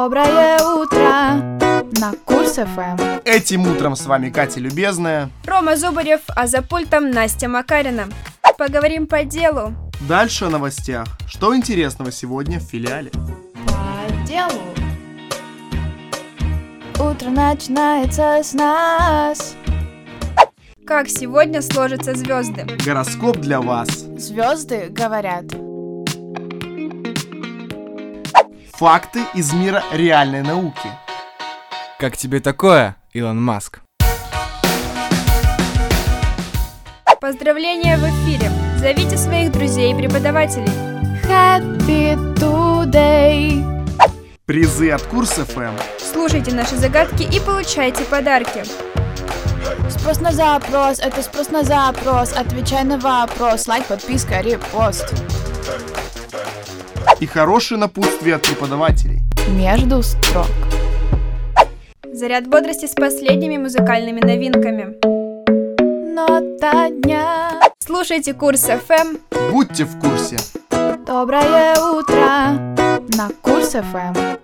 Доброе утро на Курс ФМ. Этим утром с вами Катя Любезная, Рома Зубарев, а за пультом Настя Макарина. Поговорим по делу. Дальше о новостях. Что интересного сегодня в филиале? По делу. Утро начинается с нас. Как сегодня сложатся звезды? Гороскоп для вас. Звезды говорят. Факты из мира реальной науки. Как тебе такое, Илон Маск? Поздравления в эфире. Зовите своих друзей и преподавателей. Happy today. Призы от Курс ФМ. Слушайте наши загадки и получайте подарки. Спрос на запрос, это спрос на запрос. Отвечай на вопрос, лайк, подписка, репост. И хорошие напутствия от преподавателей. Между строк. Заряд бодрости с последними музыкальными новинками. Нота дня. Слушайте Курс ФМ. Будьте в курсе. Доброе утро на Курс ФМ.